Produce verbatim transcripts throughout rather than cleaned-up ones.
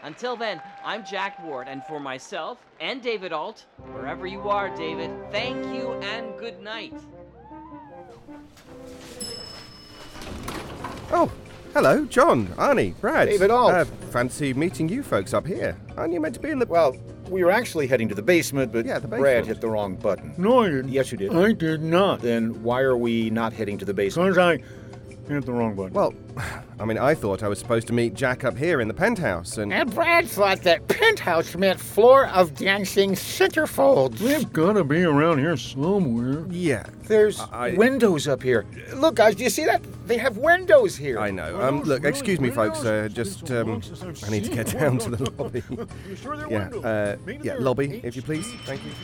Until then, I'm Jack Ward, and for myself and David Alt, wherever you are, David, thank you and good night. Oh, hello, John, Arnie, Brad. David Alt. Uh, fancy meeting you folks up here. Aren't you meant to be in the... Well, we were actually heading to the basement, but Yeah, the Brad basement. hit the wrong button. No, I didn't. Yes, you did. I did not. Then why are we not heading to the basement? Because I hit the wrong button. Well, I mean, I thought I was supposed to meet Jack up here in the penthouse, and... And Brad thought that penthouse meant floor of dancing centerfolds. They've got to be around here somewhere. Yeah, There's I- windows up here. Look, guys, do you see that? They have windows here. I know. Um, look, excuse me, folks. Uh, just, um, I need to get down to the lobby. You sure they're Yeah, windows? uh, Maybe yeah, they're lobby, H if you please. Thank you.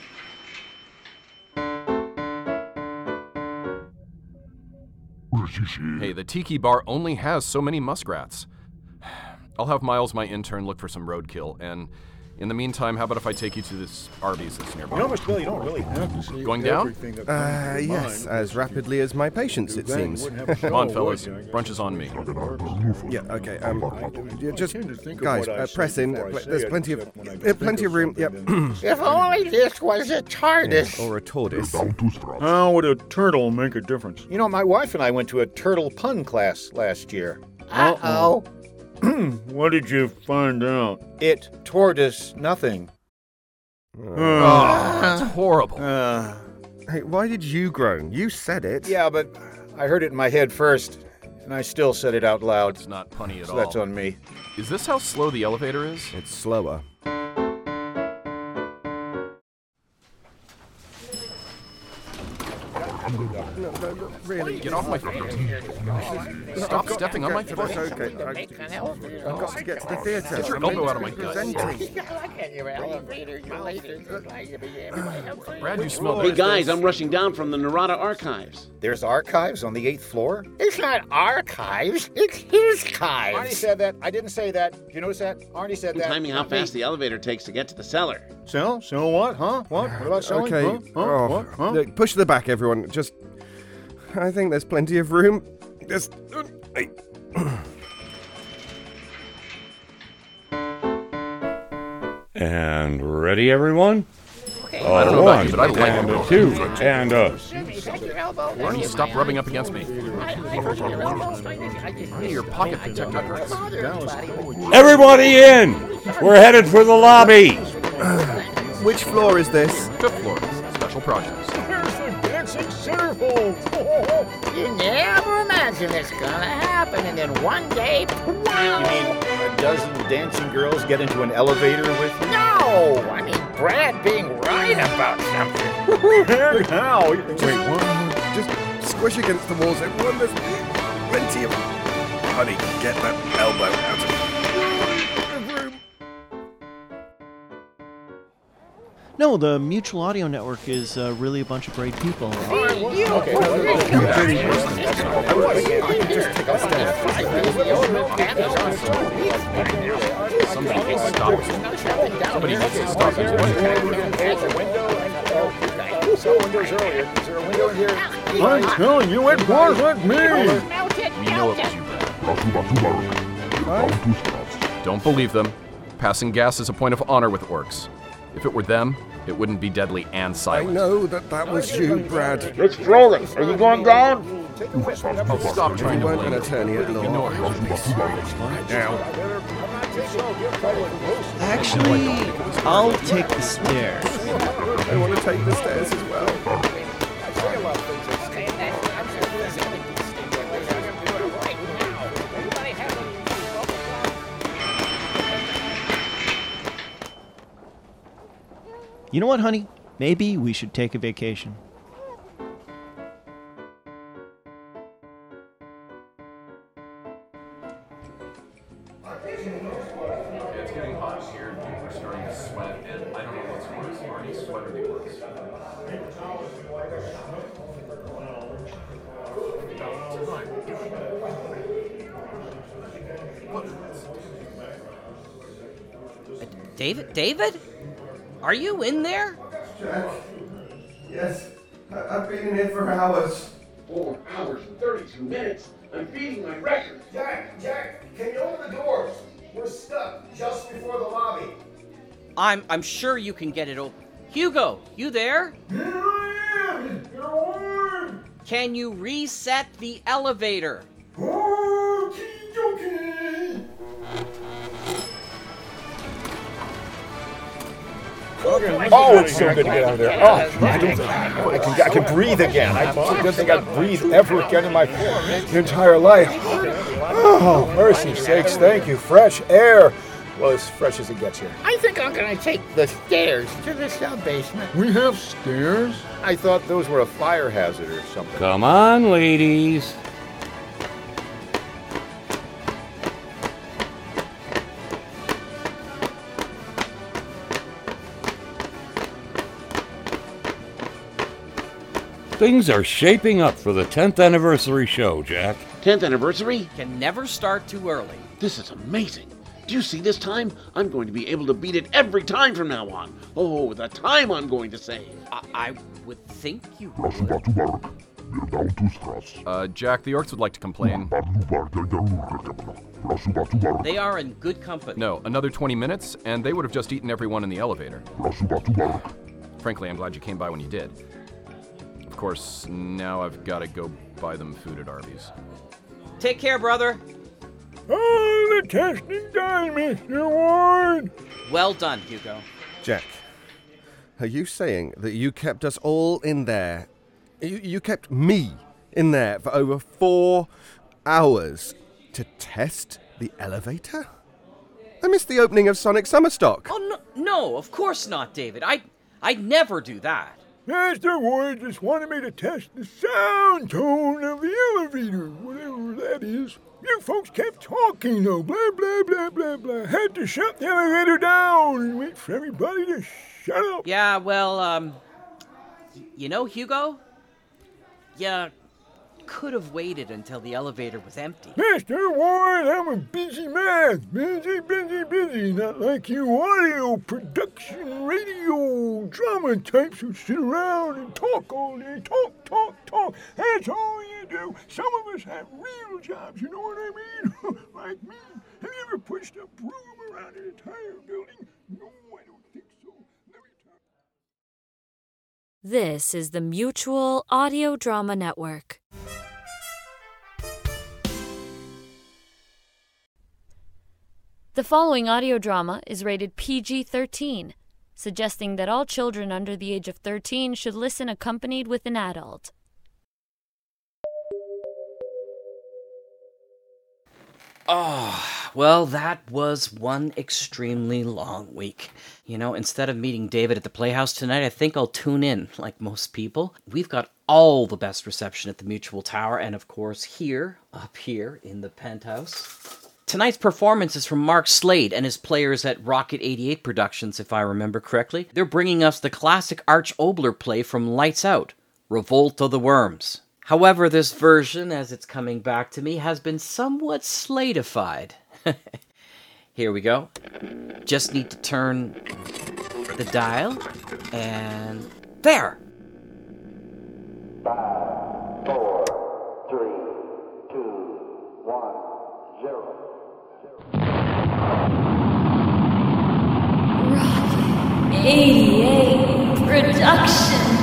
Hey, the Tiki Bar only has so many muskrats. I'll have Miles, my intern, look for some roadkill, and in the meantime, how about if I take you to this Arby's that's nearby? You know, Mister Bill, you don't really have to see Going down? everything that Uh, comes to yes, mind. as rapidly as my patience, it Then you seems. wouldn't have a Come show, on, would fellas. you? I guess. Brunch is on me. Yeah, okay, um, yeah, just, tend to think of guys, what I uh, say press in. before I Pl- say There's it, plenty of, except when I uh, think plenty of of room, yep. something, then- If only this was a TARDIS. Or a tortoise. How would a turtle make a difference? You know, my wife and I went to a turtle pun class last year. Uh-oh. What did you find out? It toured us nothing. Oh, that's horrible. Uh, Hey, why did you groan? You said it. yeah, but I heard it in my head first, and I still said it out loud. It's not punny at So all. that's on me. Is this how slow the elevator is? It's slower. No, no, no, really. Get off my foot. Stop stepping on my That's foot. okay. I, Make an elevator. I've got to get to the theatre. Get your I'm elbow meant out to of my be gut. presenting. I look at your elevator. You're later. You're glad to be everybody. Brad, you smell Hey bad. guys, I'm rushing down from the Narada archives. There's archives on the eighth floor? It's not archives. It's his Arnie chives. said that. I didn't say that. Did you notice that? Arnie said I'm that. timing how not me. fast the elevator takes to get to the cellar. Sell? Sell what? Huh? What? What about selling? Okay. Huh? Huh? Oh, What? Huh? look, push to the back, everyone. Just, I think there's plenty of room. Just, uh, hey. And ready, everyone? I don't know about you, but I like and it. a two, and a... Is that your elbow? Arnie, stop rubbing up against me. I, I hurt your elbow. I just, Arnie, your pocket protector hurts. Everybody in! We're headed for the lobby! Which floor is this? Fifth floor. Special projects. There's the dancing centerfold! You never imagine it's gonna happen, and then one day, You mean a dozen dancing girls get into an elevator with you? no! I mean, Brad being right about something. And how? Wait, what? Just squish against the walls, everyone. There's plenty of... Honey, get that elbow out of the room. No, the Mutual Audio Network is uh, really a bunch of great people. Somebody needs to stop us. Somebody needs to stop us. I'm telling you, it wasn't me! We know it was you, Brad. Don't believe them. Passing gas is a point of honor with orcs. If it were them, it wouldn't be deadly and I silent. know that that was you, Brad. It's rolling. Are you going down? Stop trying You to weren't an blame. attorney at law. No, Now, Actually, I'll take the stairs. I want to take the stairs as well. You know what, honey? Maybe we should take a vacation. It's getting hot here. People are starting to sweat, and I don't know what's worse, Arnie's sweat or the orcs. David? David? Are you in there? Jack, yes, I- I've been in here for hours. Four hours and thirty-two minutes. I'm beating my record. Jack, Jack, can you open the door? We're stuck just before the lobby. I'm I'm sure you can get it open. Hugo, you there? Here I am, Mister Ward. Can you reset the elevator? Okie dokie. Oh, it's so good to get out of there. Oh, I don't think I can, I can breathe again. I don't think I'd breathe ever again in my entire life. Oh, mercy sakes, thank you. Fresh air. Well, as fresh as it gets here. I think I'm gonna take the stairs to the sub-basement. We have stairs? I thought those were a fire hazard or something. Come on, ladies. Things are shaping up for the tenth anniversary show, Jack. tenth anniversary? Can never start too early. This is amazing. Do you see this time? I'm going to be able to beat it every time from now on. Oh, the time I'm going to save. I, I would think you would. Uh, Jack, the orcs would like to complain. They are in good company. No, another twenty minutes, and they would have just eaten everyone in the elevator. Frankly, I'm glad you came by when you did. Of course, now I've got to go buy them food at Arby's. Take care, brother. Oh, the testing done, Mister Ward. Well done, Hugo. Jack, are you saying that you kept us all in there? You, you kept me in there for over four hours to test the elevator? I missed the opening of Sonic Summerstock. Oh, no, no, of course not, David. I, I'd never do that. Mister Ward just wanted me to test the sound tone of the elevator, whatever that is. You folks kept talking, though, blah, blah, blah, blah, blah. Had to shut the elevator down and wait for everybody to shut up. Yeah, well, um, you know, Hugo, you could have waited until the elevator was empty. Mister Ward, I'm a busy man. Busy, busy, busy. Not like you audio production, radio, drama types who sit around and talk all day. Talk, talk, talk. That's all you do. Some of us have real jobs, you know what I mean? Like me. Have you ever pushed a broom around an entire building? No, I don't think so. Let me talk. This is the Mutual Audio Drama Network. The following audio drama is rated P G thirteen, suggesting that all children under the age of thirteen should listen accompanied with an adult. Oh, well, that was one extremely long week. You know, instead of meeting David at the Playhouse tonight, I think I'll tune in, like most people. We've got all the best reception at the Mutual Tower, and of course here, up here in the penthouse. Tonight's performance is from Mark Slade and his players at Rocket eighty-eight Productions, if I remember correctly. They're bringing us the classic Arch Oboler play from Lights Out, Revolt of the Worms. However, this version, as it's coming back to me, has been somewhat Sladified. Here we go. Just need to turn the dial, and there! Five, four, three, two, one, zero. Rocket eighty-eight Production.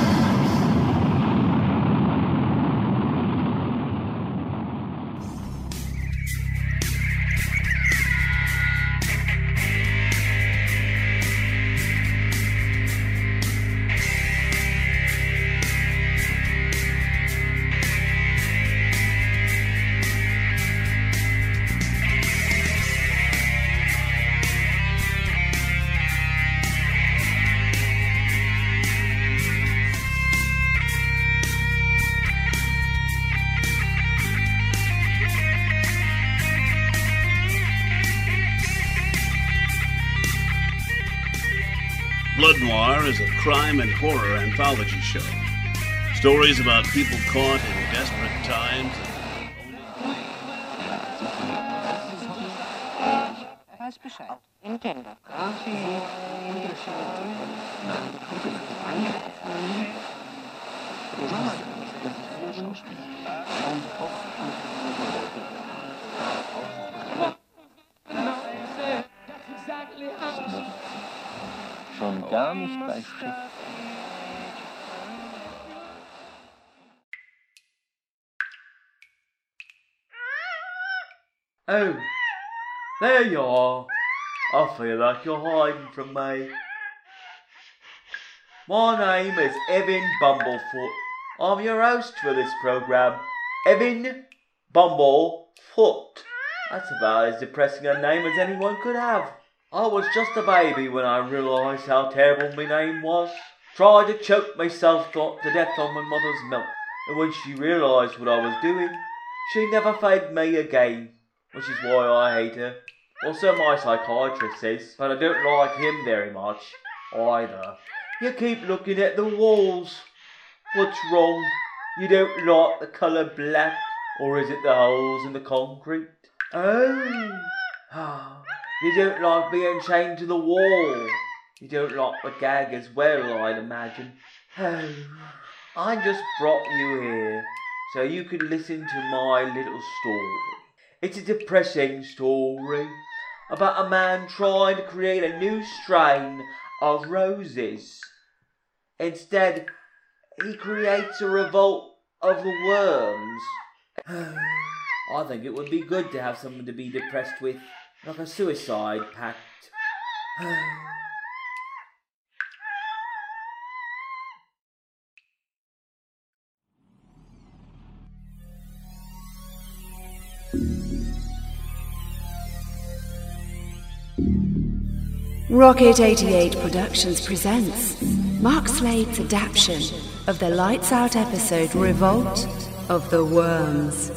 Blood Noir is a crime and horror anthology show. Stories about people caught in desperate times. Weiß Bescheid. Nintendo. Schon gar nicht bei Schiff. Oh, there you are. I feel like you're hiding from me. My name is Evan Bumblefoot. I'm your host for this program. Evan Bumblefoot. That's about as depressing a name as anyone could have. I was just a baby when I realised how terrible my name was. Tried to choke myself to death on my mother's milk. And when she realised what I was doing, she never fed me again. Which is why I hate her. Or so my psychiatrist says, but I don't like him very much, either. You keep looking at the walls. What's wrong? You don't like the colour black, or is it the holes in the concrete? Oh, you don't like being chained to the wall. You don't like the gag as well, I'd imagine. Oh, I just brought you here so you could listen to my little story. It's a depressing story about a man trying to create a new strain of roses. Instead, he creates a revolt of the worms. I think it would be good to have someone to be depressed with, like a suicide pact. Rocket eighty-eight Productions presents Mark Slade's adaptation of the Lights Out episode Revolt of the Worms.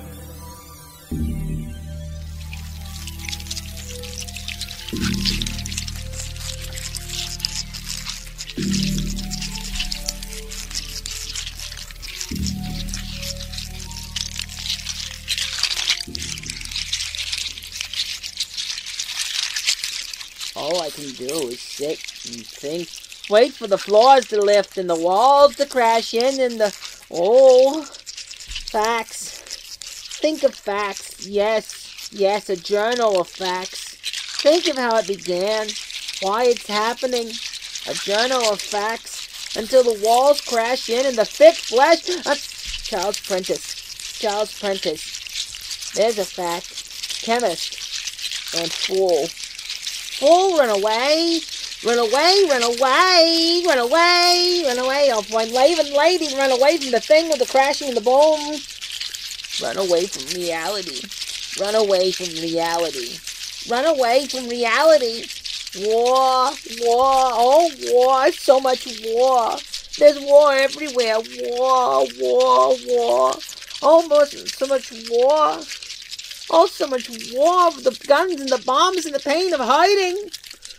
All I can do is sit and think. Wait for the floors to lift and the walls to crash in and the... Oh, facts. Think of facts. Yes, yes, a journal of facts. Think of how it began, why it's happening. A journal of facts until the walls crash in and the thick flesh... Uh, Charles Prentice. Charles Prentice. There's a fact. Chemist. And fool. Fool, run away, run away, run away, run away, run away. Oh, my Laven lady, run away from the thing with the crashing and the boom. Run away from reality. Run away from reality. Run away from reality. War, war, oh, war, so much war. There's war everywhere. War, war, war. Almost so much war. Oh, so much war of the guns and the bombs and the pain of hiding.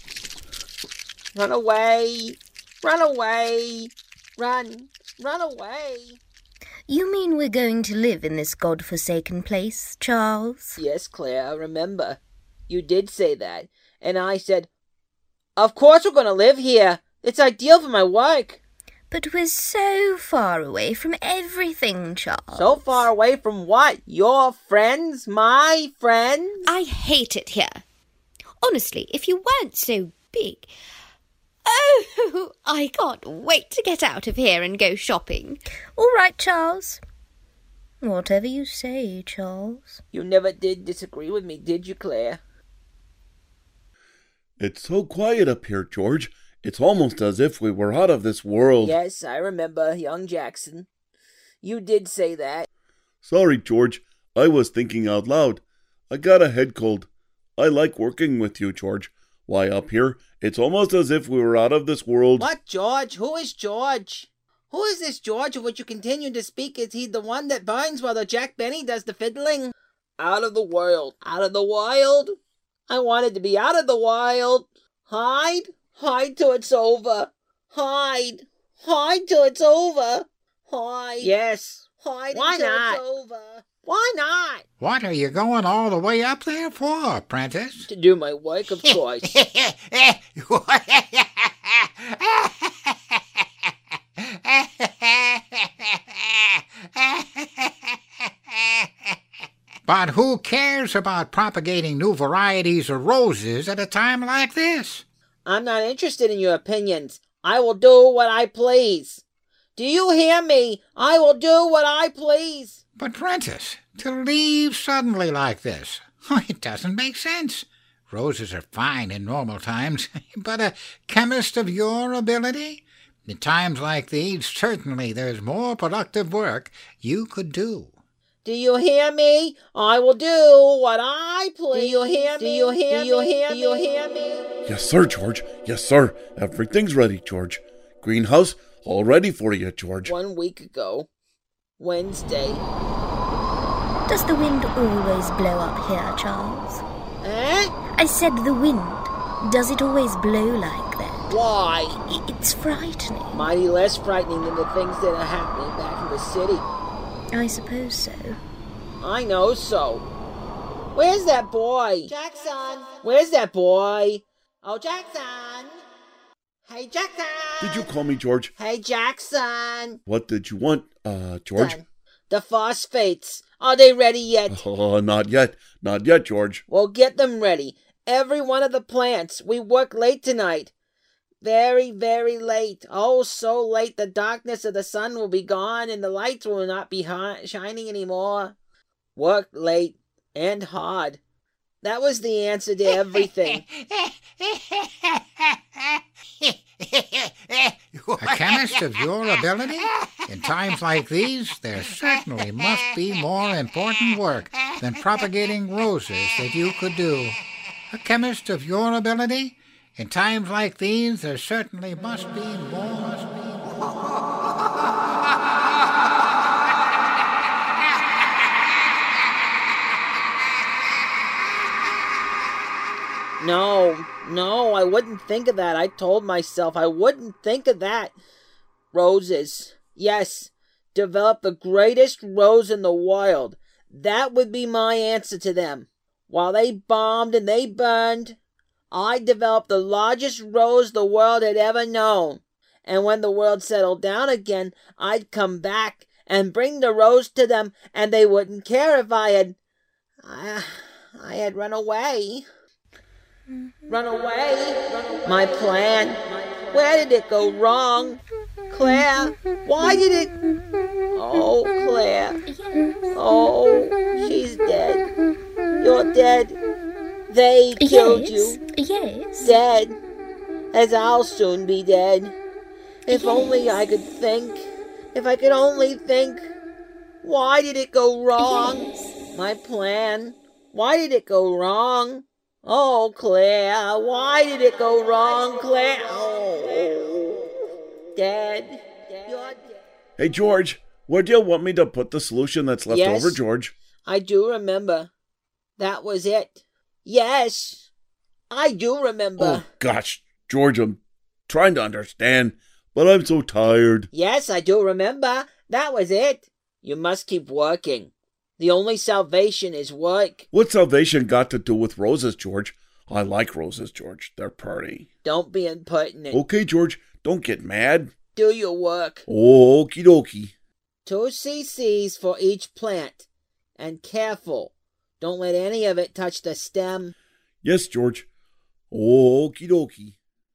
Run away. Run away. Run. Run away. You mean we're going to live in this God-forsaken place, Charles? Yes, Claire, I remember. You did say that. And I said, of course we're going to live here. It's ideal for my work. But we're so far away from everything, Charles. So far away from what? Your friends? My friends? I hate it here. Honestly, if you weren't so big... Oh, I can't wait to get out of here and go shopping. All right, Charles. Whatever you say, Charles. You never did disagree with me, did you, Claire? It's so quiet up here, George. It's almost as if we were out of this world. Yes, I remember, young Jackson. You did say that. Sorry, George. I was thinking out loud. I got a head cold. I like working with you, George. Why, up here, it's almost as if we were out of this world. What, George? Who is George? Who is this George of which you continue to speak? Is he the one that binds while the Jack Benny does the fiddling? Out of the world. Out of the wild? I wanted to be out of the wild. Hide? Hide till it's over. Hide. Hide till it's over. Hide. Yes. Hide Why until not? it's over. Why not? What are you going all the way up there for, Prentice? To do my work, of course. But who cares about propagating new varieties of roses at a time like this? I'm not interested in your opinions. I will do what I please. Do you hear me? I will do what I please. But, Prentice, to leave suddenly like this, it doesn't make sense. Roses are fine in normal times, but a chemist of your ability? In times like these, certainly there's more productive work you could do. Do you hear me? I will do what I please. Do you hear me? Do you hear me? Do you hear me? Do you hear me? Yes, sir, George. Yes, sir. Everything's ready, George. Greenhouse all ready for you, George. One week ago, Wednesday. Does the wind always blow up here, Charles? Eh? I said the wind. Does it always blow like that? Why? It's frightening. Mighty less frightening than the things that are happening back in the city. I suppose so. I know so. Where's that boy? Jackson! Where's that boy? Oh, Jackson! Hey, Jackson! Did you call me, George? Hey, Jackson! What did you want, uh, George? Done. The phosphates. Are they ready yet? Oh, not yet. Not yet, George. Well, get them ready. Every one of the plants. We work late tonight. Very, very late. Oh, so late the darkness of the sun will be gone and the lights will not be hi- shining anymore. Worked late and hard. That was the answer to everything. A chemist of your ability? In times like these, there certainly must be more important work than propagating roses that you could do. A chemist of your ability? In times like these, there certainly must be more. Must be No, no, I wouldn't think of that. I told myself I wouldn't think of that. Roses. Yes, develop the greatest rose in the world. That would be my answer to them. While they bombed and they burned, I developed the largest rose the world had ever known. And when the world settled down again, I'd come back and bring the rose to them, and they wouldn't care if I had... I, I had run away. Run away? Run away. My plan. Where did it go wrong? Claire, why did it... Oh, Claire. Oh, she's dead. You're dead. They killed Yes, you. yes. Dead. As I'll soon be dead. If Yes. only I could think. If I could only think. Why did it go wrong? Yes. My plan. Why did it go wrong? Oh, Claire, why did it go wrong, Claire? Oh, Dad, you're dead. Hey, George, where do you want me to put the solution that's left Yes. over, George? I do remember. That was it. Yes, I do remember. Oh, gosh, George, I'm trying to understand, but I'm so tired. Yes, I do remember. That was it. You must keep working. The only salvation is work. What's salvation got to do with roses, George? I like roses, George. They're pretty. Don't be impertinent. Okay, George, don't get mad. Do your work. Okie dokie. Two cc's for each plant. And careful. Don't let any of it touch the stem. Yes, George. Okie dokie.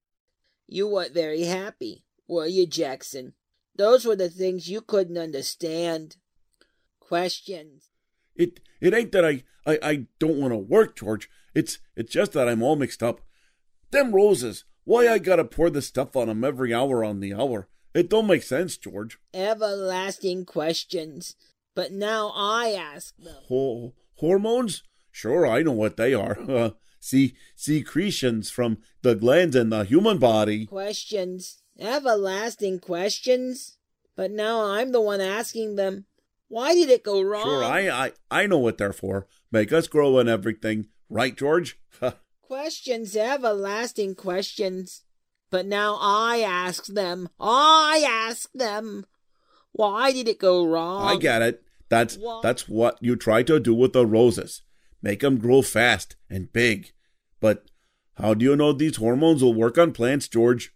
You weren't very happy, were you, Jackson? Those were the things you couldn't understand. Questions. It it ain't that I, I, I don't want to work, George. It's it's just that I'm all mixed up. Them roses, why I gotta pour the stuff on 'em every hour on the hour? It don't make sense, George. Everlasting questions. But now I ask them. Ho- hormones? Sure, I know what they are. Uh, see, secretions from the glands in the human body. Questions. Everlasting questions. But now I'm the one asking them. Why did it go wrong? Sure, I, I, I know what they're for. Make us grow and everything. Right, George? Questions, everlasting questions. But now I ask them. I ask them. Why did it go wrong? I get it. That's What? that's what you try to do with the roses. Make 'em grow fast and big. But how do you know these hormones will work on plants, George?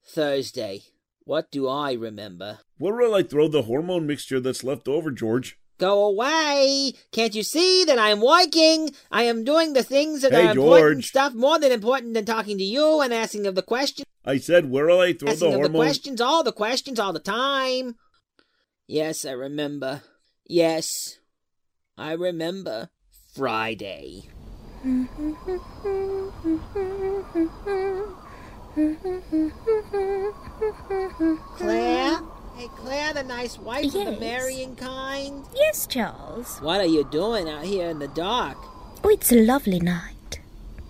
Thursday. What do I remember? Where will I throw the hormone mixture that's left over, George? Go away! Can't you see that I am working? I am doing the things that Hey, are important George. stuff, more than important than talking to you and asking of the questions. I said, where'll I throw the Asking of the hormone? questions, all the questions, all the time. Yes, I remember. Yes, I remember. Friday. Claire? Hey, Claire, the nice wife of the Yes. marrying kind? Yes, Charles. What are you doing out here in the dark? Oh, it's a lovely night.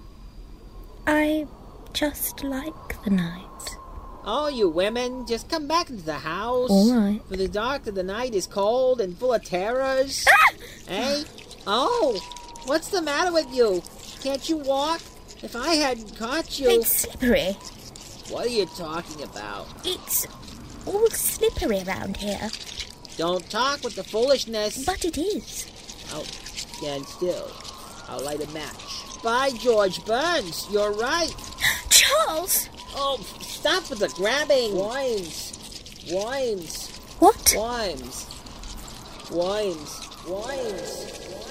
I just like the night. Oh, you women, just come back into the house. All right. For the dark of the night is cold and full of terrors. Eh? Oh, what's the matter with you? Can't you walk? If I hadn't caught you... It's slippery. What are you talking about? It's all slippery around here. Don't talk with the foolishness. But it is. I'll stand still. I'll light a match. By George Burns, you're right. Charles! Oh, stop with the grabbing. Wines. Wines. What? Wines. Wines. Wines.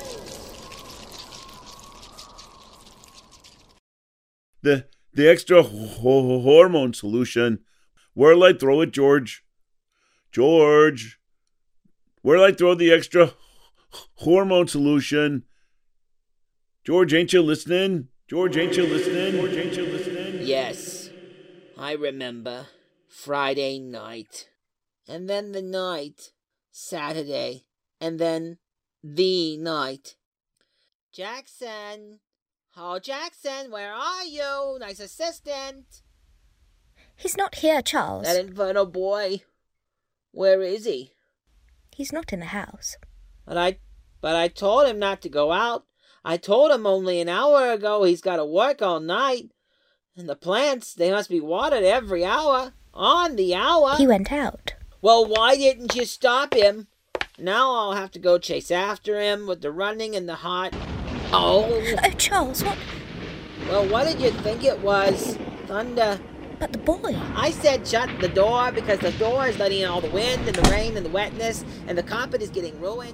The the extra ho- hormone solution. Where'll I throw it, George? George, where'll I throw the extra hormone solution? George, ain't you listening? George, ain't you listening? George, ain't you listening? Yes, I remember. Friday night. And then the night. Saturday. And then the night. Jackson! Oh, Jackson, where are you? Nice assistant. He's not here, Charles. That infernal boy. Where is he? He's not in the house. But I, but I told him not to go out. I told him only an hour ago he's got to work all night. And the plants, they must be watered every hour. On the hour. He went out. Well, why didn't you stop him? Now I'll have to go chase after him with the running and the hot... Oh. Oh, Charles, what? Well, what did you think it was? Thunder. But the boy. I said shut the door because the door is letting in all the wind and the rain and the wetness, and the carpet is getting ruined.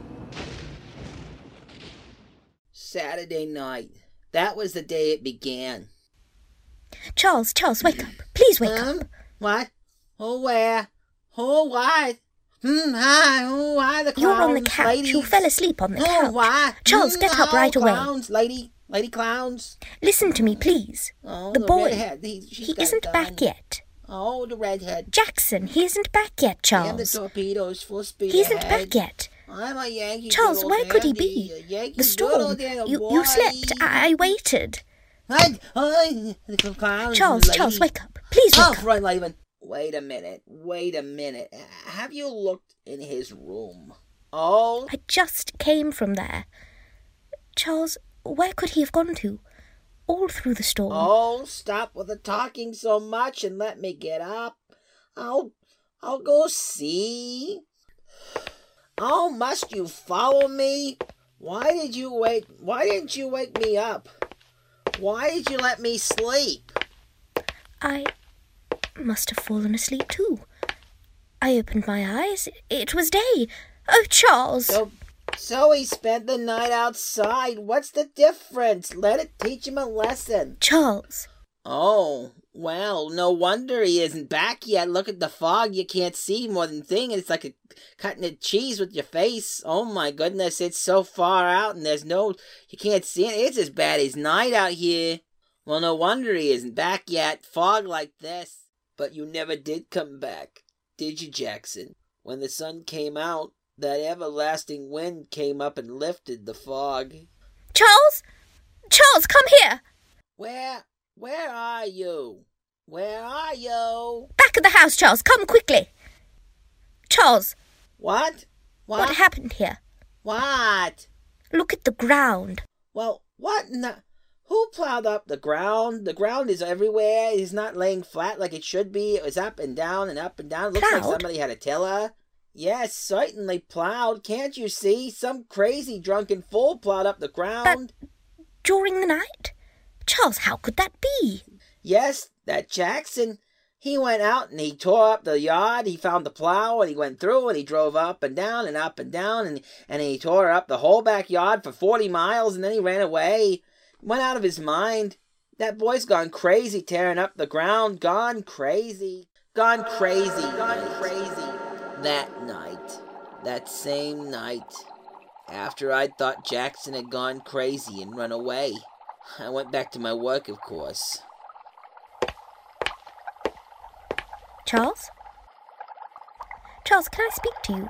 Saturday night. That was the day it began. Charles, Charles, wake up. Please wake um, up. What? Oh, where? Oh, what? Hmm, hi, oh, why the clowns, You're on the couch. ladies? You fell asleep on the Oh, couch. why? Charles, Hmm, get up oh, right away. Clowns, lady, lady clowns. Listen to me, please. Oh, the, the boy. redhead, he, she's he got isn't done. back yet. Oh, the redhead. Jackson, he isn't back yet, Charles. And the torpedoes full speed He isn't ahead. back yet. I'm a Yankee. Charles, Doodle where could he dandy, be? a Yankee The storm. Doodle You, boy. you slept. I, I waited. What? Oh, the clowns, Charles, lady. Charles, wake up. Please wake oh, up. Run, Laban. Wait a minute. Wait a minute. Have you looked in his room? Oh? I just came from there. Charles, where could he have gone to? All through the storm. Oh, stop with the talking so much and let me get up. I'll, I'll go see. Oh, must you follow me? Why did you wake, why didn't you wake me up? Why did you let me sleep? I must have fallen asleep too. I opened my eyes. It was day. Oh, Charles! So, so he spent the night outside. What's the difference? Let it teach him a lesson. Charles! Oh, well, no wonder he isn't back yet. Look at the fog. You can't see more than thing. It's like a, cutting a cheese with your face. Oh my goodness, it's so far out and there's no... You can't see it. It's as bad as night out here. Well, no wonder he isn't back yet. Fog like this. But you never did come back, did you, Jackson? When the sun came out, that everlasting wind came up and lifted the fog. Charles! Charles, come here! Where... Where are you? Where are you? Back of the house, Charles. Come quickly. Charles. What? What? What happened here? What? Look at the ground. Well, what in the... Who plowed up the ground? The ground is everywhere. It's not laying flat like it should be. It was up and down and up and down. It looks Plowed? like somebody had a tiller. Yes, certainly plowed. Can't you see? Some crazy drunken fool plowed up the ground. But during the night? Charles, how could that be? Yes, that Jackson. He went out and he tore up the yard. He found the plow and he went through and he drove up and down and up and down and, and he tore up the whole backyard for forty miles and then he ran away. Went out of his mind. That boy's gone crazy tearing up the ground. Gone crazy. Gone crazy. Gone crazy. That night. That same night. After I thought Jackson had gone crazy and run away. I went back to my work, of course. Charles? Charles, can I speak to you?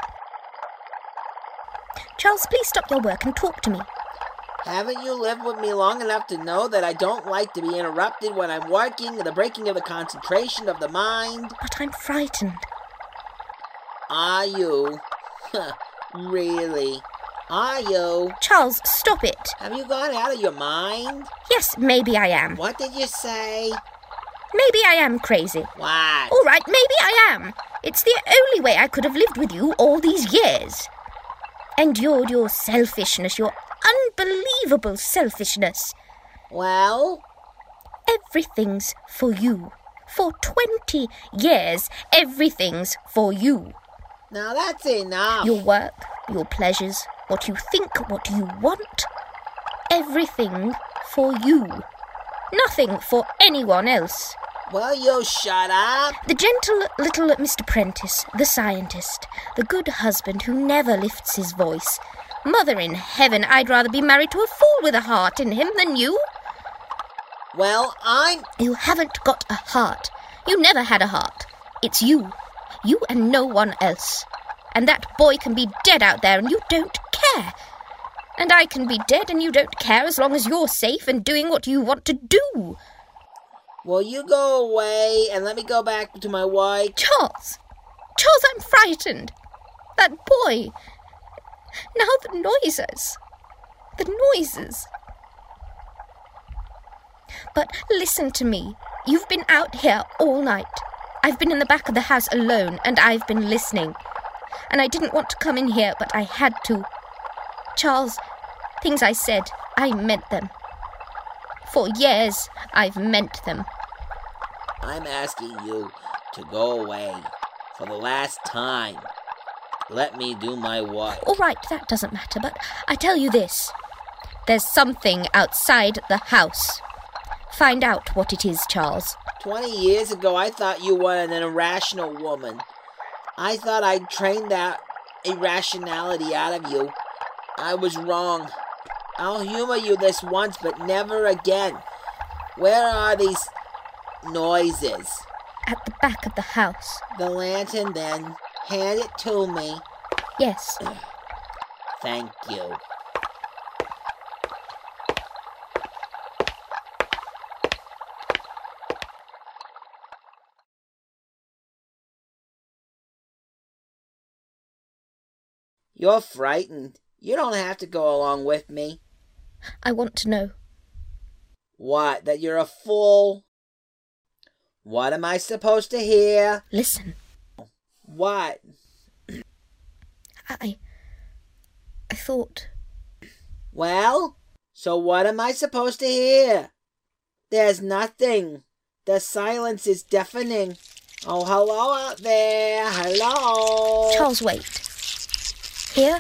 Charles, please stop your work and talk to me. Haven't you lived with me long enough to know that I don't like to be interrupted when I'm working, the breaking of the concentration of the mind? But I'm frightened. Are you? Really? Are you? Charles, stop it. Have you gone out of your mind? Yes, maybe I am. What did you say? Maybe I am crazy. What? All right, maybe I am. It's the only way I could have lived with you all these years. Endured your selfishness, your unbelievable selfishness. Well? Everything's for you. For twenty years, everything's for you. Now that's enough. Your work, your pleasures, what you think, what you want. Everything for you. Nothing for anyone else. Well, you shut up. The gentle little Mister Prentice, the scientist, the good husband who never lifts his voice. Mother in heaven, I'd rather be married to a fool with a heart in him than you. Well, I'm... You haven't got a heart. You never had a heart. It's you. You and no one else. And that boy can be dead out there and you don't care. And I can be dead and you don't care as long as you're safe and doing what you want to do. Well, you go away and let me go back to my work. Charles! Charles, I'm frightened. That boy. Now the noises. The noises. But listen to me. You've been out here all night. I've been in the back of the house alone and I've been listening. And I didn't want to come in here, but I had to. Charles, things I said, I meant them. For years, I've meant them. I'm asking you to go away for the last time. Let me do my work. All right, that doesn't matter, but I tell you this. There's something outside the house. Find out what it is, Charles. Twenty years ago, I thought you were an irrational woman. I thought I'd trained that irrationality out of you. I was wrong. I'll humor you this once, but never again. Where are these noises? At the back of the house. The lantern, then. Hand it to me. Yes. Thank you. You're frightened. You don't have to go along with me. I want to know. What? That you're a fool? What am I supposed to hear? Listen. What? I... I thought... Well, so what am I supposed to hear? There's nothing. The silence is deafening. Oh, hello out there. Hello. Charles, wait. Here?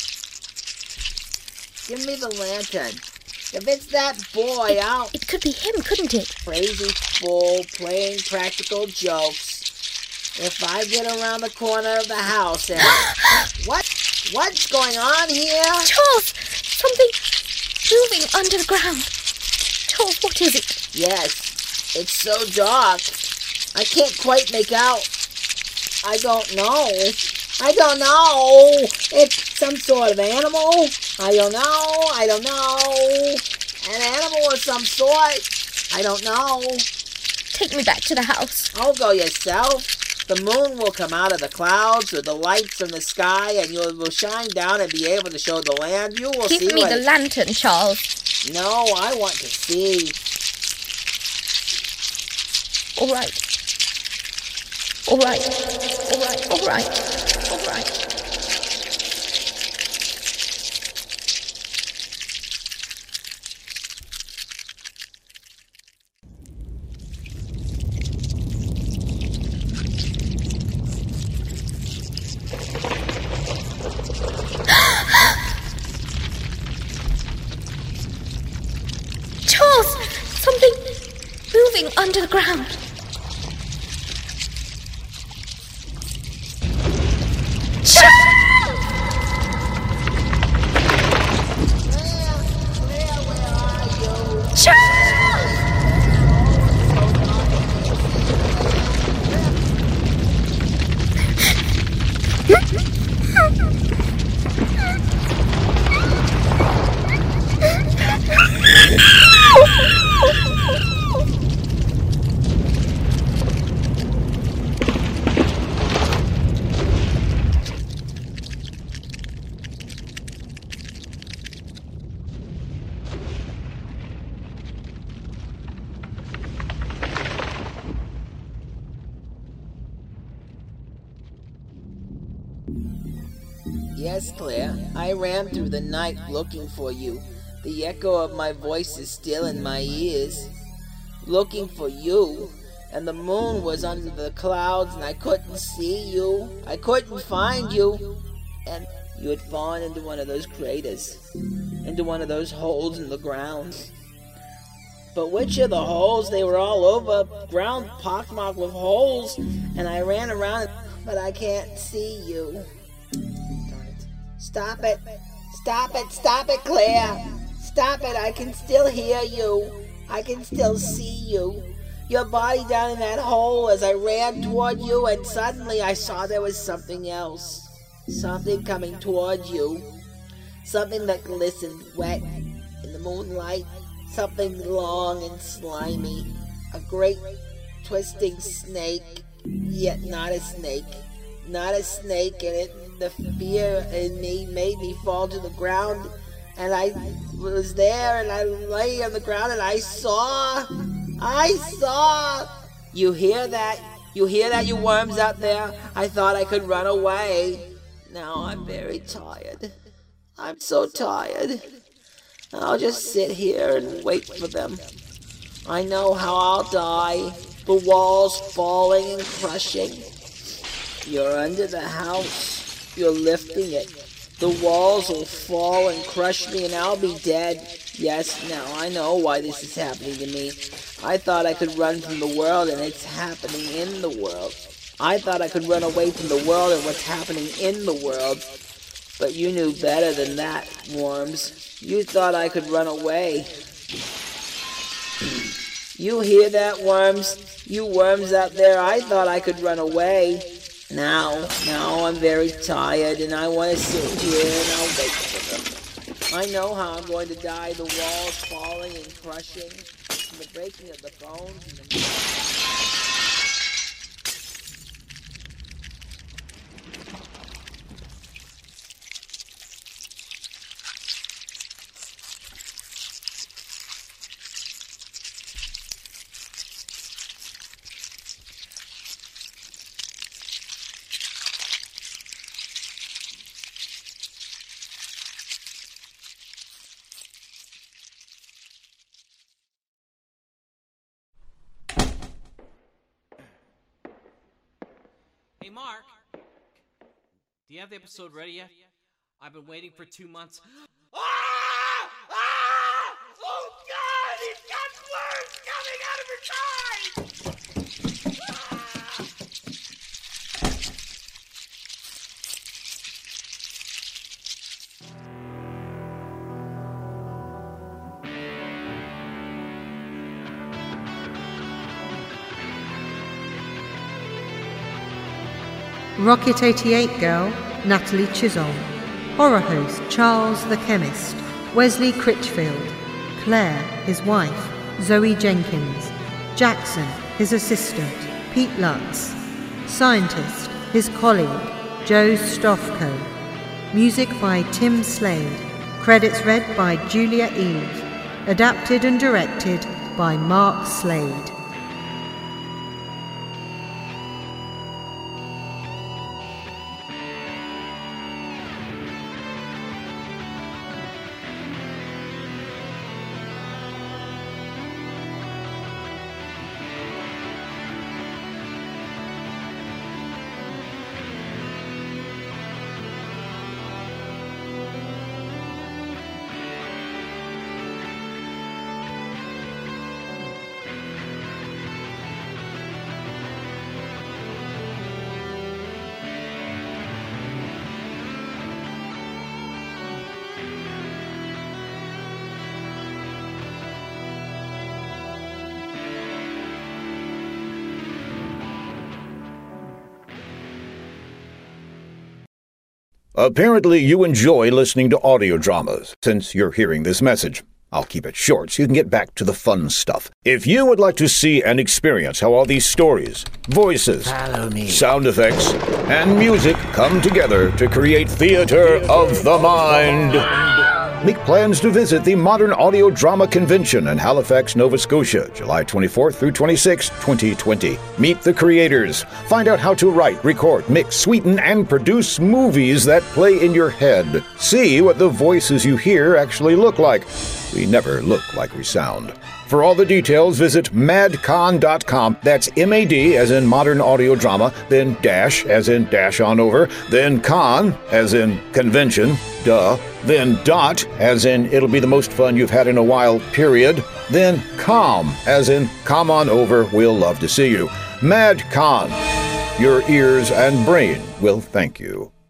Give me the lantern. If it's that boy, it, I'll... It could be him, couldn't it? Crazy fool playing practical jokes. If I get around the corner of the house and... what? What's going on here? Charles! Something moving under the ground. Charles, what is it? Yes, it's so dark. I can't quite make out. I don't know. I don't know. It's some sort of animal. I don't know. I don't know. An animal of some sort. I don't know. Take me back to the house. I'll go yourself. The moon will come out of the clouds with the light from the sky, and you will shine down and be able to show the land. You will Give see. Give me what the it... lantern, Charles. No, I want to see. All right. All right. All right. All right. All right. under the ground. Yes, Claire, I ran through the night looking for you. The echo of my voice is still in my ears. Looking for you, and the moon was under the clouds and I couldn't see you. I couldn't find you. And you had fallen into one of those craters, into one of those holes in the ground. But which of the holes? They were all over, ground pockmarked with holes, and I ran around, but I can't see you. Stop it. Stop it. Stop it, Claire. Stop it. I can still hear you. I can still see you. Your body down in that hole as I ran toward you, and suddenly I saw there was something else. Something coming toward you. Something that glistened wet in the moonlight. Something long and slimy. A great twisting snake, yet not a snake. Not a snake, and it the fear in me made me fall to the ground, and I was there, and I lay on the ground, and I saw, I saw. You hear that? You hear that, you worms out there? I thought I could run away. Now I'm very tired. I'm so tired. I'll just sit here and wait for them. I know how I'll die. The walls falling and crushing. You're under the house. You're lifting it. The walls will fall and crush me and I'll be dead. Yes, now I know why this is happening to me. I thought I could run from the world and it's happening in the world. I thought I could run away from the world and what's happening in the world. But you knew better than that, worms. You thought I could run away. You hear that, worms? You worms out there, I thought I could run away. Now, now I'm very tired and I want to sit here and I'll wait for them. I know how I'm going to die, the walls falling and crushing, and the breaking of the bones and the... Hey, Mark, do you have the episode ready yet? I've been waiting for two months. Ah! Ah! Oh, God! He's got worms coming out of his eyes! Rocket eighty-eight girl, Natalie Chisholm. Horror host, Charles the Chemist. Wesley Critchfield. Claire, his wife. Zoe Jenkins. Jackson, his assistant. Pete Lutz. Scientist, his colleague, Joe Stofko. Music by Tim Slade. Credits read by Julia Eve. Adapted and directed by Mark Slade. Apparently you enjoy listening to audio dramas since you're hearing this message. I'll keep it short so you can get back to the fun stuff. If you would like to see and experience how all these stories, voices, sound effects, and music come together to create theater of the mind, make plans to visit the Modern Audio Drama Convention in Halifax, Nova Scotia, July twenty-fourth through twenty-sixth, twenty twenty. Meet the creators. Find out how to write, record, mix, sweeten, and produce movies that play in your head. See what the voices you hear actually look like. We never look like we sound. For all the details, visit madcon dot com. That's M A D as in modern audio drama, then dash as in dash on over, then con as in convention, duh, then dot as in it'll be the most fun you've had in a while, period, then com as in come on over, we'll love to see you. MadCon. Your ears and brain will thank you.